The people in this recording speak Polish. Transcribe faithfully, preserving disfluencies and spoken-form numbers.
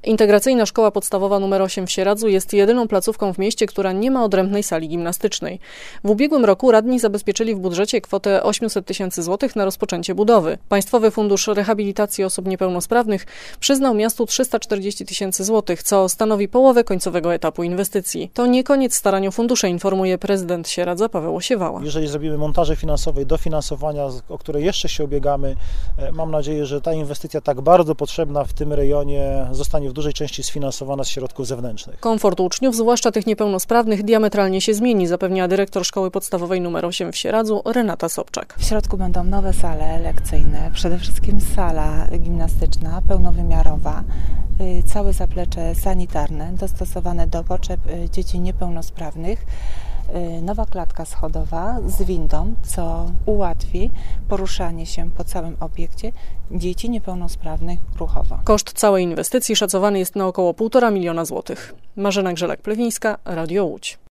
Integracyjna Szkoła Podstawowa numer osiem w Sieradzu jest jedyną placówką w mieście, która nie ma odrębnej sali gimnastycznej. W ubiegłym roku radni zabezpieczyli w budżecie kwotę osiemset tysięcy złotych na rozpoczęcie budowy. Państwowy Fundusz Rehabilitacji Osób Niepełnosprawnych przyznał miastu trzysta czterdzieści tysięcy złotych, co stanowi połowę końcowego etapu inwestycji. To nie koniec starań o fundusze, informuje prezydent Sieradza Paweł Osiewała. Jeżeli zrobimy montaże finansowe i dofinansowania, o które jeszcze się ubiegamy, mam nadzieję, że ta inwestycja tak bardzo potrzebna w tym rejonie zostanie w dużej części sfinansowana z środków zewnętrznych. Komfort uczniów, zwłaszcza tych niepełnosprawnych, diametralnie się zmieni, zapewnia dyrektor Szkoły Podstawowej numer osiem w Sieradzu Renata Sobczak. W środku będą nowe sale lekcyjne, przede wszystkim sala gimnastyczna pełnowymiarowa, całe zaplecze sanitarne dostosowane do potrzeb dzieci niepełnosprawnych, nowa klatka schodowa z windą, co ułatwi poruszanie się po całym obiekcie dzieci niepełnosprawnych ruchowo. Koszt całej inwestycji szacowany jest na około półtora miliona złotych. Marzena Grzelak-Plewińska, Radio Łódź.